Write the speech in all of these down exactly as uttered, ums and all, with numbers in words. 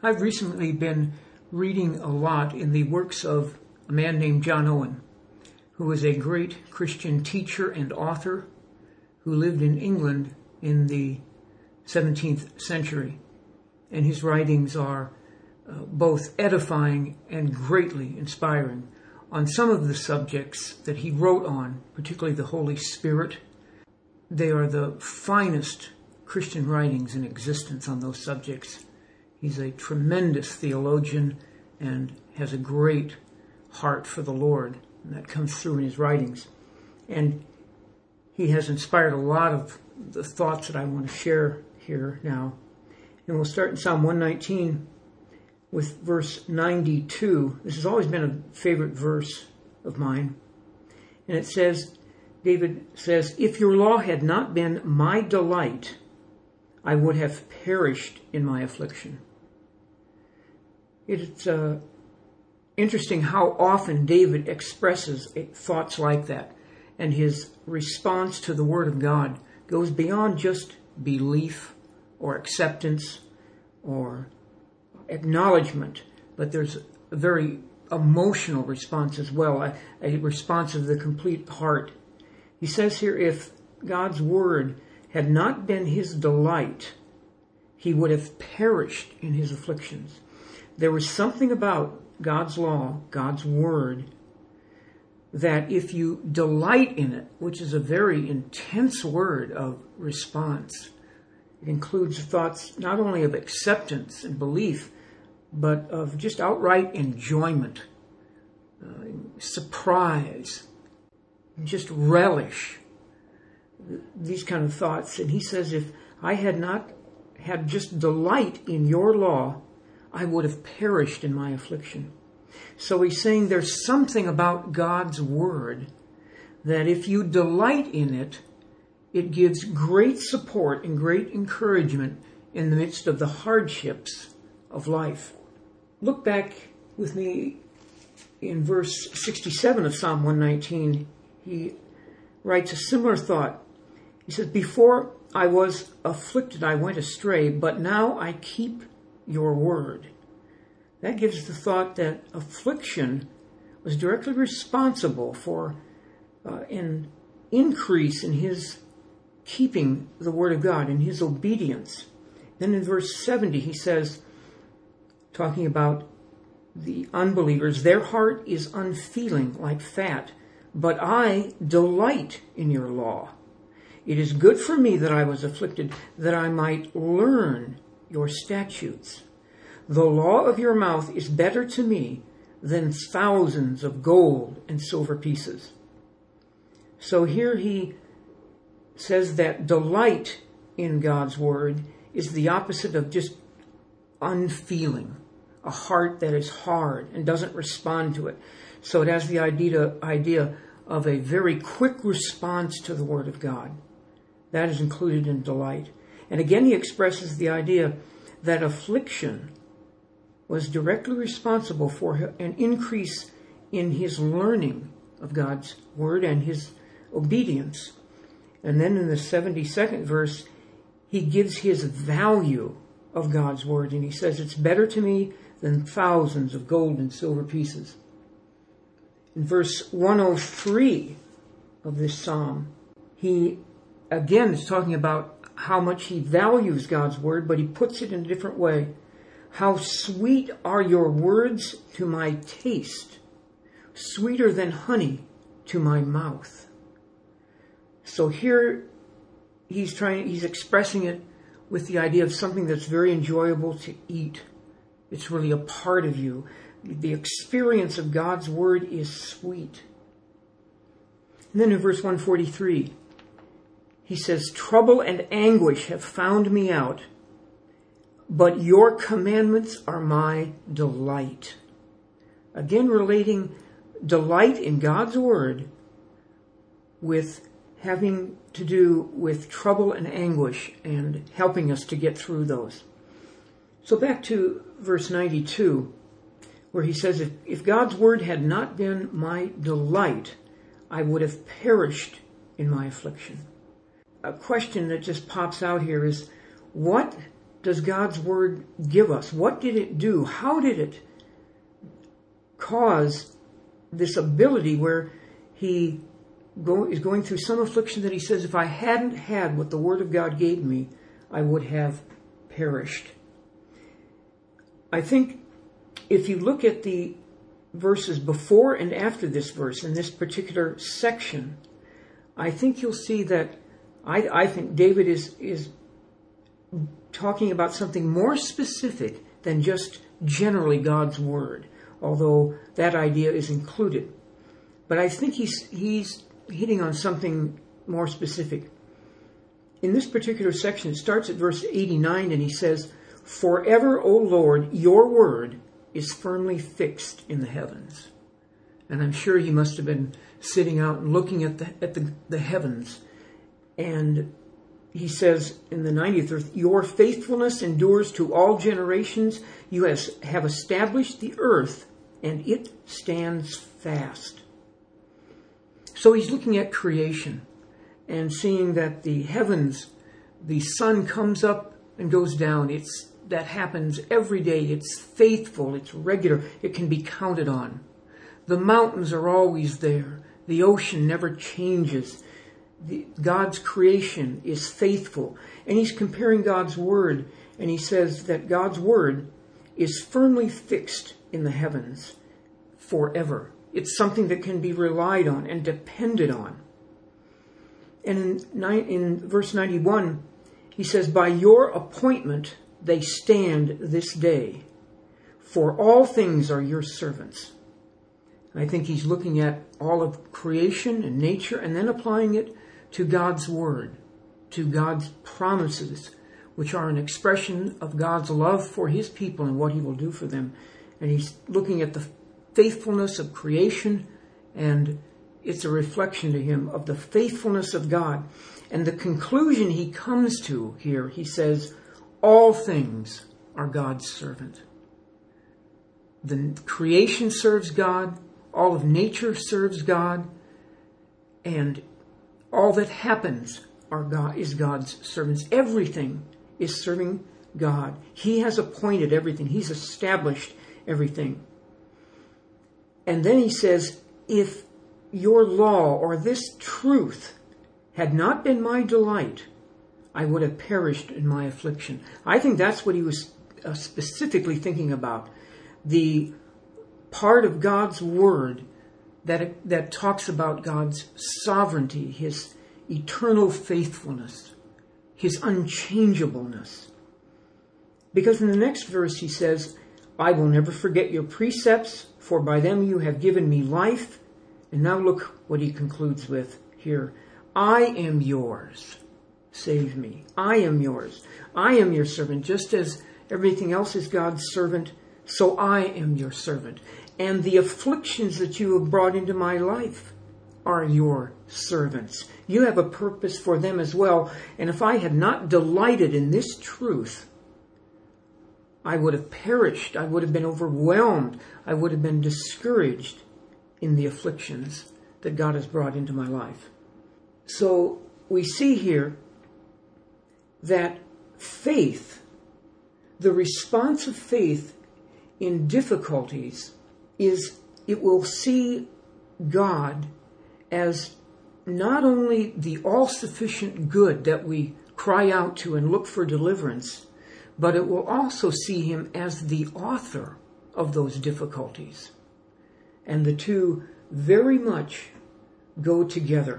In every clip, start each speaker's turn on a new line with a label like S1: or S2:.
S1: I've recently been reading a lot in the works of a man named John Owen, who was a great Christian teacher and author who lived in England in the seventeenth century. And his writings are uh, both edifying and greatly inspiring on some of the subjects that he wrote on, particularly the Holy Spirit. They are the finest Christian writings in existence on those subjects. He's a tremendous theologian and has a great heart for the Lord, and that comes through in his writings. And he has inspired a lot of the thoughts that I want to share here now. And we'll start in Psalm one nineteen with verse ninety-two. This has always been a favorite verse of mine. And it says, David says, "If your law had not been my delight, I would have perished in my affliction." It's uh, interesting how often David expresses thoughts like that, and his response to the Word of God goes beyond just belief or acceptance or acknowledgement, but there's a very emotional response as well, a, a response of the complete heart. He says here, if God's Word had not been his delight, he would have perished in his afflictions. There was something about God's law, God's Word, that if you delight in it, which is a very intense word of response, it includes thoughts not only of acceptance and belief, but of just outright enjoyment, uh, surprise, just relish, these kind of thoughts. And he says, if I had not had just delight in your law, I would have perished in my affliction. So he's saying there's something about God's Word that if you delight in it, it gives great support and great encouragement in the midst of the hardships of life. Look back with me in verse sixty-seven of Psalm one nineteen. He writes a similar thought. He says, "Before I was afflicted, I went astray, but now I keep your word." That gives the thought that affliction was directly responsible for uh, an increase in his keeping the word of God, in his obedience. Then in verse seventy, he says, talking about the unbelievers, "Their heart is unfeeling like fat, but I delight in your law. It is good for me that I was afflicted, that I might learn your statutes. The law of your mouth is better to me than thousands of gold and silver pieces." So here he says that delight in God's word is the opposite of just unfeeling, a heart that is hard and doesn't respond to it. So it has the idea, idea of a very quick response to the word of God. That is included in delight. And again, he expresses the idea that affliction was directly responsible for an increase in his learning of God's word and his obedience. And then in the seventy-second verse, he gives his value of God's word, and he says, "It's better to me than thousands of gold and silver pieces." In verse one oh three of this psalm, he again is talking about how much he values God's word, but he puts it in a different way. "How sweet are your words to my taste, sweeter than honey to my mouth." So here he's trying, he's expressing it with the idea of something that's very enjoyable to eat. It's really a part of you. The experience of God's word is sweet. And then in verse one forty-three, he says, "Trouble and anguish have found me out, but your commandments are my delight." Again, relating delight in God's word with having to do with trouble and anguish and helping us to get through those. So back to verse ninety-two, where he says, if, if God's word had not been my delight, I would have perished in my affliction. A question that just pops out here is, what does God's Word give us? What did it do? How did it cause this ability where he go, is going through some affliction that he says, if I hadn't had what the Word of God gave me, I would have perished. I think if you look at the verses before and after this verse in this particular section, I think you'll see that I, I think David is, is talking about something more specific than just generally God's Word, although that idea is included. But I think he's, he's hitting on something more specific. In this particular section, it starts at verse eighty-nine, and he says, "Forever, O Lord, your word is firmly fixed in the heavens." And I'm sure he must have been sitting out and looking at the at the, the heavens. And he says in the ninetieth verse, "Your faithfulness endures to all generations. You has, have established the earth, and it stands fast." So he's looking at creation and seeing that the heavens, the sun comes up and goes down. It's that happens every day. It's faithful. It's regular. It can be counted on. The mountains are always there. The ocean never changes. The, God's creation is faithful. And he's comparing God's word, and he says that God's word is firmly fixed in the heavens forever. It's something that can be relied on and depended on. And in, in verse ninety-one, he says, "By your appointment they stand this day, for all things are your servants." I think he's looking at all of creation and nature and then applying it to God's word, to God's promises, which are an expression of God's love for his people and what he will do for them. And he's looking at the faithfulness of creation, and it's a reflection to him of the faithfulness of God. And the conclusion he comes to here, he says, all things are God's servant. The creation serves God, all of nature serves God, and all that happens are God, is God's servants. Everything is serving God. He has appointed everything. He's established everything. And then he says, if your law or this truth had not been my delight, I would have perished in my affliction. I think that's what he was uh, specifically thinking about. The part of God's word that, that talks about God's sovereignty, his eternal faithfulness, his unchangeableness. Because in the next verse he says, "I will never forget your precepts, for by them you have given me life." And now look what he concludes with here. "I am yours. Save me. I am yours. I am your servant. Just as everything else is God's servant, so I am your servant. And the afflictions that you have brought into my life are your servants. You have a purpose for them as well. And if I had not delighted in this truth, I would have perished. I would have been overwhelmed. I would have been discouraged in the afflictions that God has brought into my life." So we see here that faith, the response of faith in difficulties, is it will see God as not only the all-sufficient good that we cry out to and look for deliverance, but it will also see him as the author of those difficulties. And the two very much go together.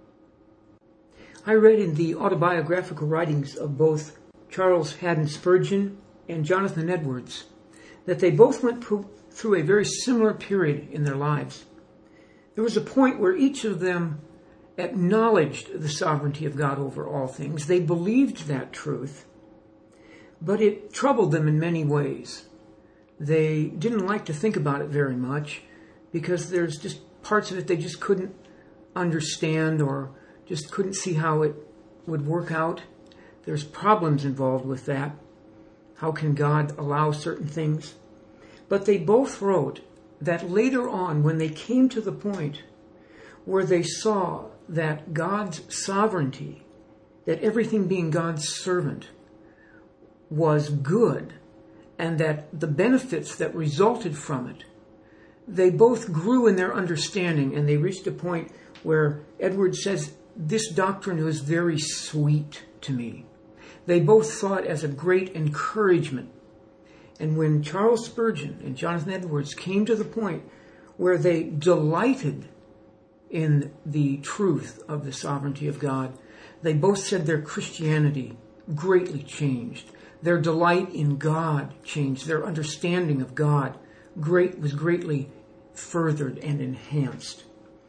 S1: I read in the autobiographical writings of both Charles Haddon Spurgeon and Jonathan Edwards that they both went through a very similar period in their lives. There was a point where each of them acknowledged the sovereignty of God over all things. They believed that truth, but it troubled them in many ways. They didn't like to think about it very much because there's just parts of it they just couldn't understand or just couldn't see how it would work out. There's problems involved with that. How can God allow certain things? But they both wrote that later on, when they came to the point where they saw that God's sovereignty, that everything being God's servant, was good and that the benefits that resulted from it, they both grew in their understanding, and they reached a point where Edward says, this doctrine was very sweet to me. They both saw it as a great encouragement. And when Charles Spurgeon and Jonathan Edwards came to the point where they delighted in the truth of the sovereignty of God, they both said their Christianity greatly changed. Their delight in God changed. Their understanding of God great was greatly furthered and enhanced.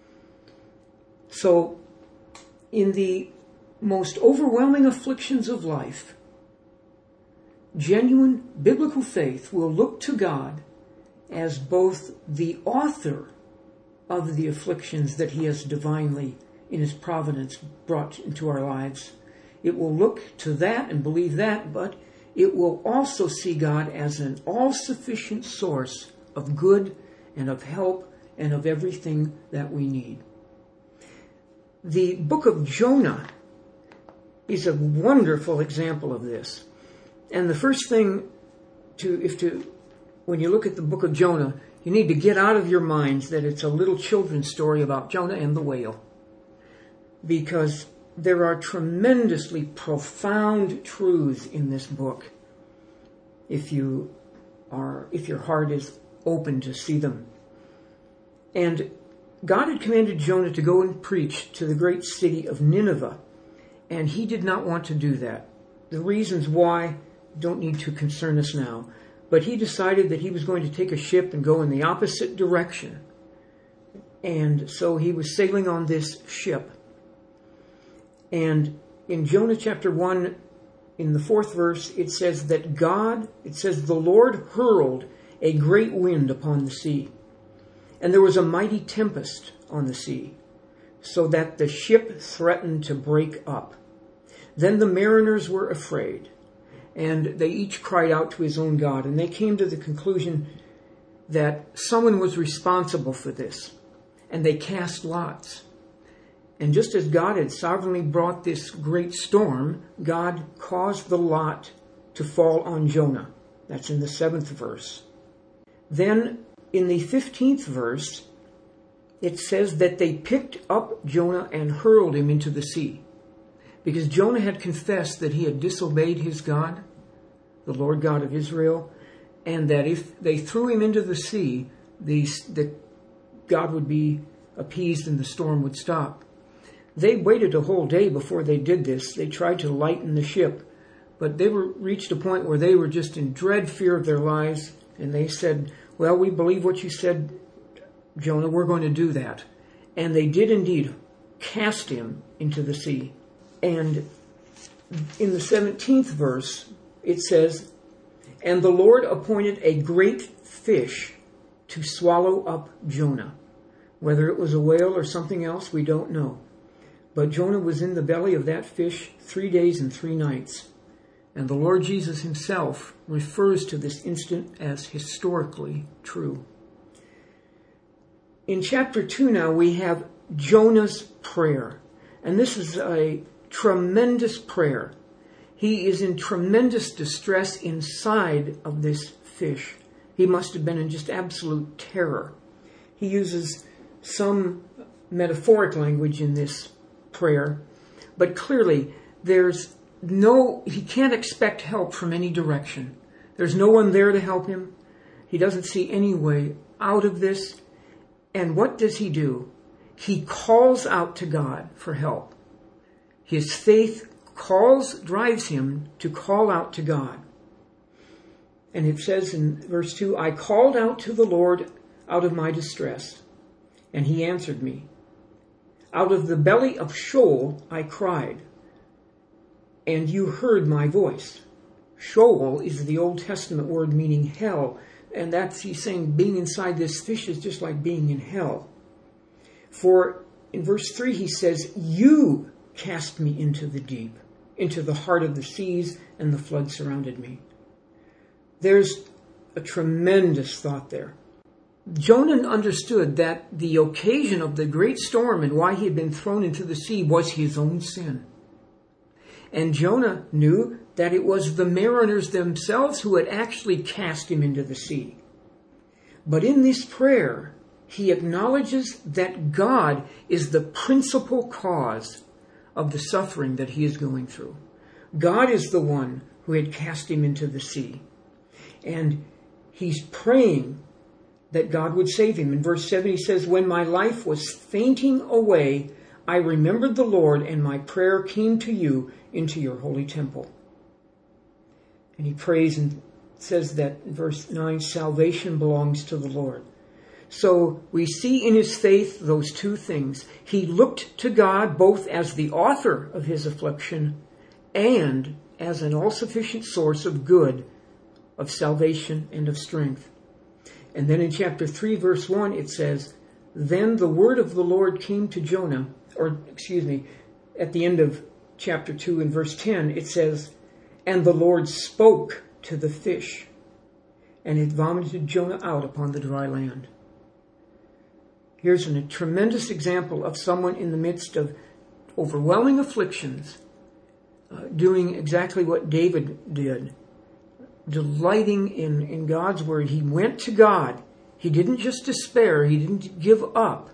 S1: So, in the most overwhelming afflictions of life, genuine biblical faith will look to God as both the author of the afflictions that he has divinely, in his providence, brought into our lives. It will look to that and believe that, but it will also see God as an all-sufficient source of good and of help and of everything that we need. The book of Jonah is a wonderful example of this. And the first thing to, if to, when you look at the book of Jonah, you need to get out of your minds that it's a little children's story about Jonah and the whale. Because there are tremendously profound truths in this book if you are, if your heart is open to see them. And God had commanded Jonah to go and preach to the great city of Nineveh, and he did not want to do that. The reasons why don't need to concern us now, but he decided that he was going to take a ship and go in the opposite direction. And so he was sailing on this ship. And in Jonah chapter one, in the fourth verse, it says that God, it says, the Lord hurled a great wind upon the sea, and there was a mighty tempest on the sea, so that the ship threatened to break up. Then the mariners were afraid, and they each cried out to his own God, and they came to the conclusion that someone was responsible for this, and they cast lots. And just as God had sovereignly brought this great storm, God caused the lot to fall on Jonah. That's in the seventh verse. Then in the fifteenth verse, it says that they picked up Jonah and hurled him into the sea. Because Jonah had confessed that he had disobeyed his God, the Lord God of Israel, and that if they threw him into the sea, the, the God would be appeased and the storm would stop. They waited a whole day before they did this. They tried to lighten the ship, but they were reached a point where they were just in dread fear of their lives, and they said, well, we believe what you said, Jonah, we're going to do that. And they did indeed cast him into the sea. And in the seventeenth verse, it says, and the Lord appointed a great fish to swallow up Jonah. Whether it was a whale or something else, we don't know. But Jonah was in the belly of that fish three days and three nights. And the Lord Jesus himself refers to this incident as historically true. In chapter two now, we have Jonah's prayer. And this is a tremendous prayer. He is in tremendous distress inside of this fish. He must have been in just absolute terror. He uses some metaphoric language in this prayer, but clearly there's no, he can't expect help from any direction. There's no one there to help him. He doesn't see any way out of this. And what does he do? He calls out to God for help. His faith calls, drives him to call out to God. And it says in verse two, I called out to the Lord out of my distress, and he answered me. Out of the belly of Sheol I cried, and you heard my voice. Sheol is the Old Testament word meaning hell, and that's, he's saying, being inside this fish is just like being in hell. For in verse three he says, you cast me into the deep, into the heart of the seas, and the flood surrounded me. There's a tremendous thought there. Jonah understood that the occasion of the great storm and why he had been thrown into the sea was his own sin. And Jonah knew that it was the mariners themselves who had actually cast him into the sea. But in this prayer, he acknowledges that God is the principal cause of the suffering that he is going through. God is the one who had cast him into the sea. And he's praying that God would save him. In verse seven he says, "When my life was fainting away, I remembered the Lord, and my prayer came to you into your holy temple." And he prays and says that in verse nine, salvation belongs to the Lord. So we see in his faith those two things. He looked to God both as the author of his affliction and as an all-sufficient source of good, of salvation, and of strength. And then in chapter three, verse one, it says, "Then the word of the Lord came to Jonah," or excuse me, at the end of chapter two in verse ten, it says, "And the Lord spoke to the fish, and it vomited Jonah out upon the dry land." Here's a tremendous example of someone in the midst of overwhelming afflictions, uh, doing exactly what David did, delighting in, in God's word. He went to God. He didn't just despair. He didn't give up.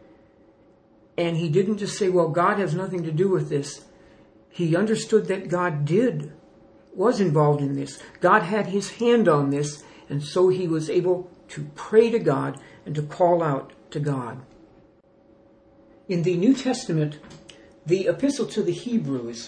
S1: And he didn't just say, well, God has nothing to do with this. He understood that God did, was involved in this. God had his hand on this, and so he was able to pray to God and to call out to God. In the New Testament, the Epistle to the Hebrews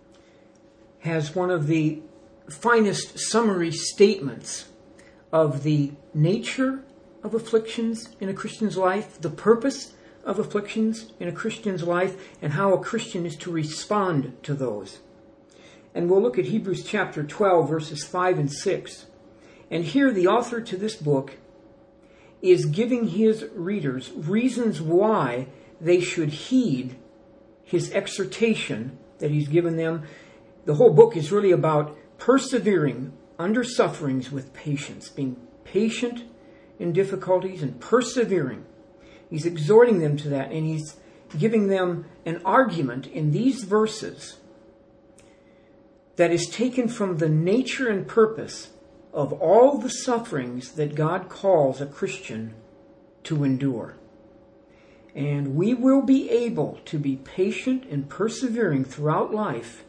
S1: has one of the finest summary statements of the nature of afflictions in a Christian's life, the purpose of afflictions in a Christian's life, and how a Christian is to respond to those. And we'll look at Hebrews chapter twelve, verses five and six. And here the author to this book is giving his readers reasons why they should heed his exhortation that he's given them. The whole book is really about persevering under sufferings with patience, being patient in difficulties and persevering. He's exhorting them to that, and he's giving them an argument in these verses that is taken from the nature and purpose of all the sufferings that God calls a Christian to endure. And we will be able to be patient and persevering throughout life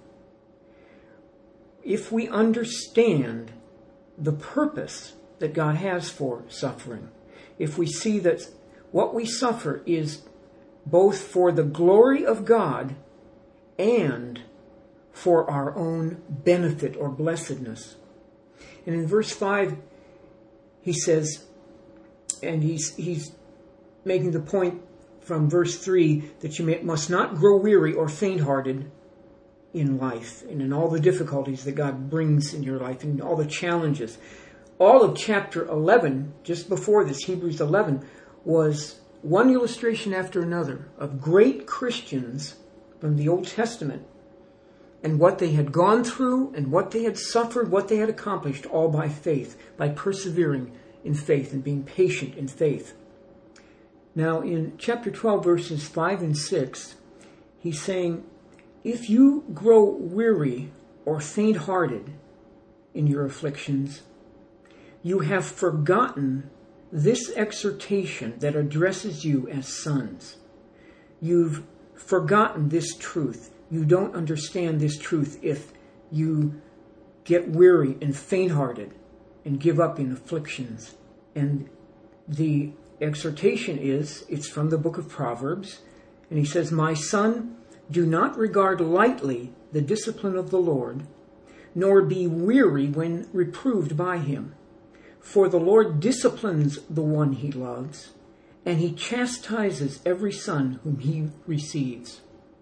S1: if we understand the purpose that God has for suffering. If we see that what we suffer is both for the glory of God and for our own benefit or blessedness. And in verse five, he says, and he's he's making the point from verse three, that you may, must not grow weary or faint-hearted in life and in all the difficulties that God brings in your life and all the challenges. All of chapter eleven, just before this, Hebrews eleven, was one illustration after another of great Christians from the Old Testament and what they had gone through and what they had suffered, what they had accomplished, all by faith, by persevering in faith and being patient in faith. Now, in chapter twelve, verses five and six, he's saying, if you grow weary or faint-hearted in your afflictions, you have forgotten this exhortation that addresses you as sons. You've forgotten this truth. You don't understand this truth if you get weary and faint-hearted and give up in afflictions. And the exhortation is, it's from the book of Proverbs, and he says, my son, do not regard lightly the discipline of the Lord, nor be weary when reproved by him. For the Lord disciplines the one he loves, and he chastises every son whom he receives.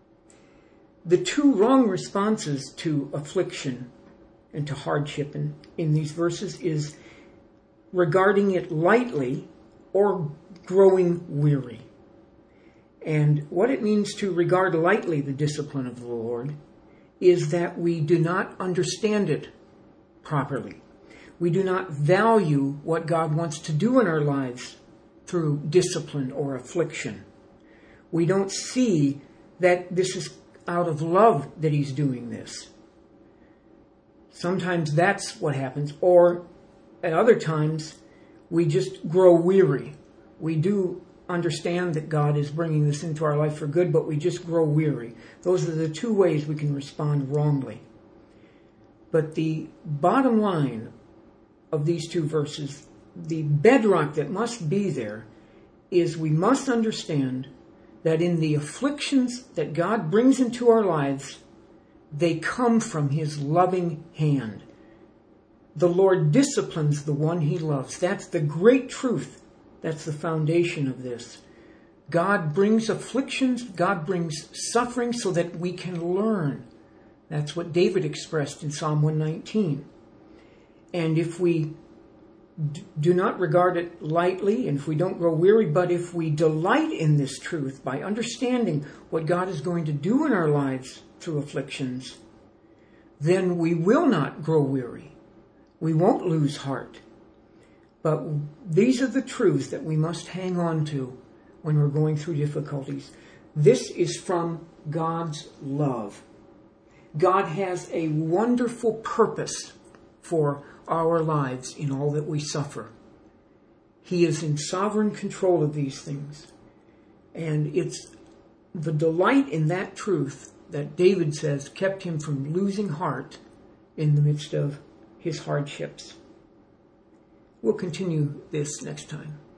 S1: The two wrong responses to affliction and to hardship in, in these verses is regarding it lightly or growing weary. And what it means to regard lightly the discipline of the Lord is that we do not understand it properly. We do not value what God wants to do in our lives through discipline or affliction. We don't see that this is out of love that he's doing this. Sometimes that's what happens. Or at other times, we just grow weary. We do understand that God is bringing this into our life for good, but we just grow weary. Those are the two ways we can respond wrongly. But the bottom line of these two verses, the bedrock that must be there, is we must understand that in the afflictions that God brings into our lives, they come from His loving hand. The Lord disciplines the one He loves. That's the great truth. That's the foundation of this. God brings afflictions, God brings suffering so that we can learn. That's what David expressed in Psalm one nineteen. And if we d- do not regard it lightly, and if we don't grow weary, but if we delight in this truth by understanding what God is going to do in our lives through afflictions, then we will not grow weary. We won't lose heart. But these are the truths that we must hang on to when we're going through difficulties. This is from God's love. God has a wonderful purpose for our lives in all that we suffer. He is in sovereign control of these things. And it's the delight in that truth that David says kept him from losing heart in the midst of his hardships. We'll continue this next time.